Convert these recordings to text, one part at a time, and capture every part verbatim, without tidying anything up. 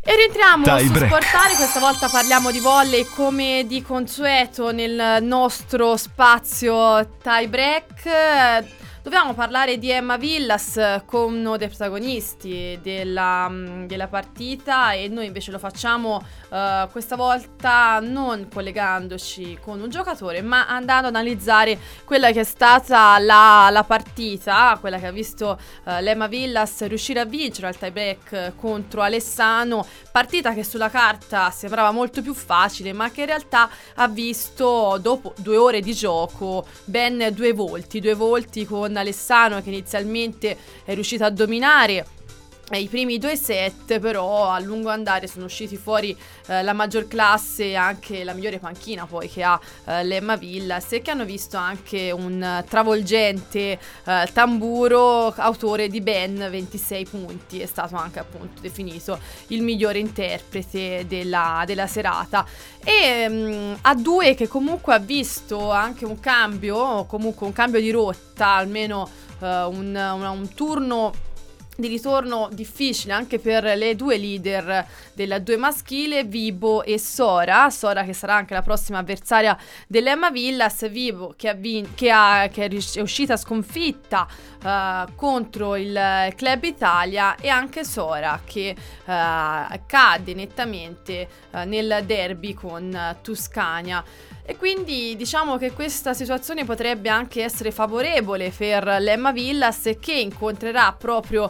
E rientriamo Tie su break. Sportare, questa volta parliamo di volley come di consueto nel nostro spazio tie break. Dobbiamo parlare di Emma Villas come uno dei protagonisti della, della partita, e noi invece lo facciamo uh, questa volta non collegandoci con un giocatore, ma andando ad analizzare quella che è stata la, la partita, quella che ha visto uh, l'Emma Villas riuscire a vincere al tie break contro Alessano, partita che sulla carta sembrava molto più facile, ma che in realtà ha visto dopo due ore di gioco ben due volti, due volti con Alessano che inizialmente è riuscita a dominare i primi due set, però a lungo andare sono usciti fuori eh, la maggior classe e anche la migliore panchina poi che ha eh, l'Emma Villas, e che hanno visto anche un uh, travolgente uh, Tamburo, autore di ben ventisei punti. È stato anche appunto definito il migliore interprete della, della serata, e um, a due che comunque ha visto anche un cambio, o comunque un cambio di rotta, almeno uh, un, un, un turno di ritorno difficile anche per le due leader della due maschile, Vibo e Sora. Sora che sarà anche la prossima avversaria dell'Emma Villas, Vibo che, ha vin- che, ha, che è uscita sconfitta uh, contro il Club Italia, e anche Sora che uh, cade nettamente uh, nel derby con uh, Tuscania. E quindi diciamo che questa situazione potrebbe anche essere favorevole per l'Emma Villas, che incontrerà proprio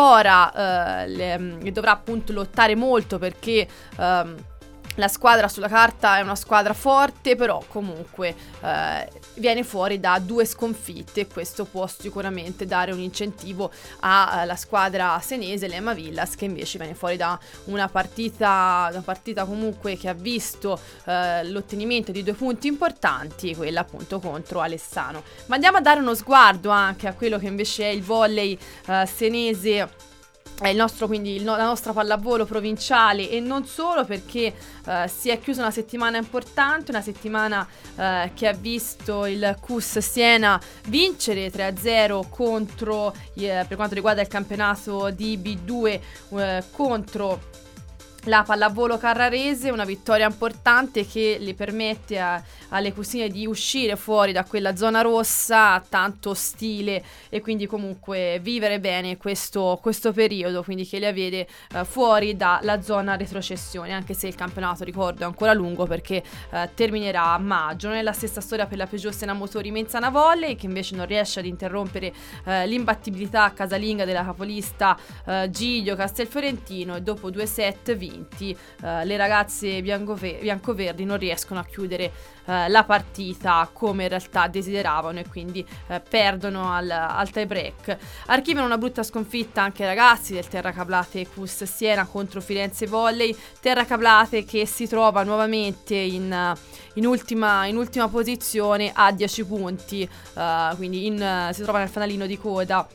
Sora, eh, le, e dovrà appunto lottare molto perché ehm, la squadra sulla carta è una squadra forte, però comunque eh, viene fuori da due sconfitte, e questo può sicuramente dare un incentivo alla squadra senese, l'Emma Villas, che invece viene fuori da una partita, una partita comunque che ha visto eh, l'ottenimento di due punti importanti, quella appunto contro Alessano. Ma andiamo a dare uno sguardo anche a quello che invece è il volley eh, senese. È il nostro, quindi il no- la nostra pallavolo provinciale, e non solo, perché uh, si è chiusa una settimana importante, una settimana uh, che ha visto il C U S Siena vincere tre a zero contro, eh, per quanto riguarda il campionato di B due, uh, contro la pallavolo carrarese, una vittoria importante che le permette a, alle cusine di uscire fuori da quella zona rossa tanto ostile, e quindi comunque vivere bene questo, questo periodo, quindi che le vede eh, fuori dalla zona retrocessione, anche se il campionato, ricordo, è ancora lungo perché eh, terminerà a maggio. Non è la stessa storia per la Peugeot Siena Motori Menzana Volley, che invece non riesce ad interrompere eh, l'imbattibilità casalinga della capolista eh, Giglio Castelfiorentino, e dopo due set vinti Uh, le ragazze biancover- biancoverdi non riescono a chiudere uh, la partita come in realtà desideravano, e quindi uh, perdono al, al tie break. Archiviano una brutta sconfitta anche i ragazzi del Terracablate C U S Siena contro Firenze Volley. Terracablate che si trova nuovamente in, uh, in, ultima, in ultima posizione a dieci punti, uh, quindi in, uh, si trova nel fanalino di coda.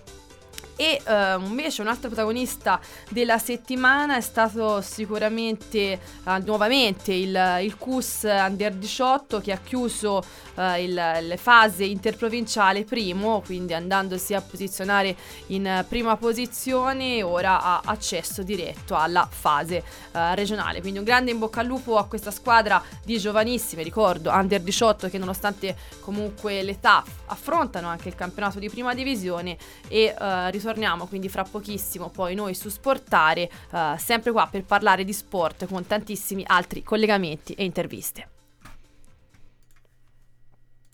E uh, invece un altro protagonista della settimana è stato sicuramente uh, nuovamente il, il C U S Under diciotto, che ha chiuso uh, il, le fase interprovinciale primo, quindi andandosi a posizionare in prima posizione, e ora ha accesso diretto alla fase uh, regionale. Quindi un grande in bocca al lupo a questa squadra di giovanissime, ricordo, Under diciotto, che nonostante comunque l'età affrontano anche il campionato di prima divisione, e uh, Torniamo quindi fra pochissimo poi noi su Sportare, uh, sempre qua per parlare di sport con tantissimi altri collegamenti e interviste.